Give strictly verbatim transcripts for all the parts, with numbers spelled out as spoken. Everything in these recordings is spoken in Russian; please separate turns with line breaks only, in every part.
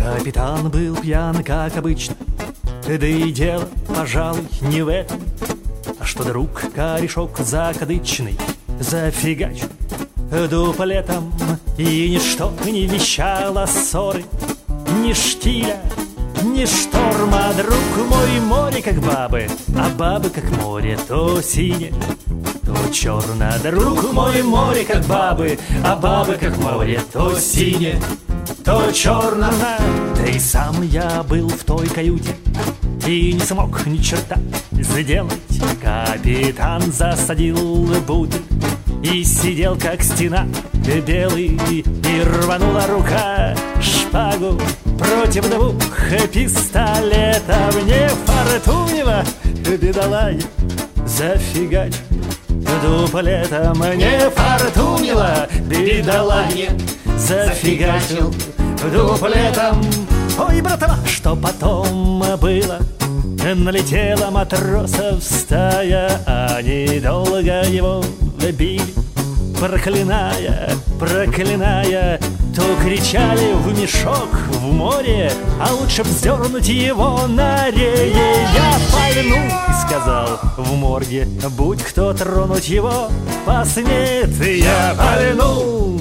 Капитан был пьян, как обычно, да и дело, пожалуй, не в этом, а что друг корешок закадычный зафигачил дуплетом, и ничто не вещало ссоры, ни штиля, ни шторма. Друг мой, море как бабы, а бабы как море, то синее, то черно. Друг мой, море как бабы, а бабы как море, то синее, то черно. Да и сам я был в той каюте и не смог ни черта сделать. Капитан засадил бутыль и сидел как стена белый, и рванула рука шпагу против двух пистолетов. Не фартунило, бедолай, зафигач дуплетом. Не фартунило, бедолай, зафигачил дуплетом. Ой, братва, что потом было? Налетела матросов стая, они долго его били, проклиная, проклиная. То кричали в мешок в море, а лучше вздернуть его на рее. Я пальну, и сказал в морге, будь кто тронуть его посмеет. Я пальну.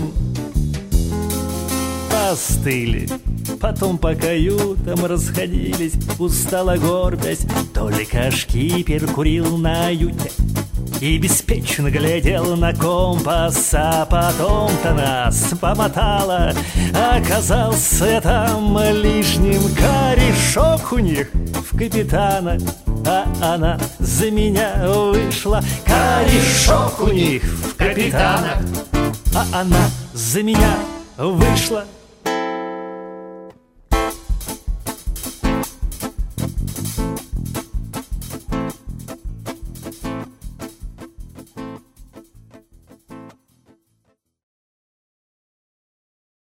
Остыли, потом по каютам расходились, устало горбясь. Только шкипер курил на юте и беспечно глядел на компас, а потом-то нас помотало. Оказался там лишним корешок у них в капитана, а она за меня вышла. Корешок у них в капитана, а она за меня вышла.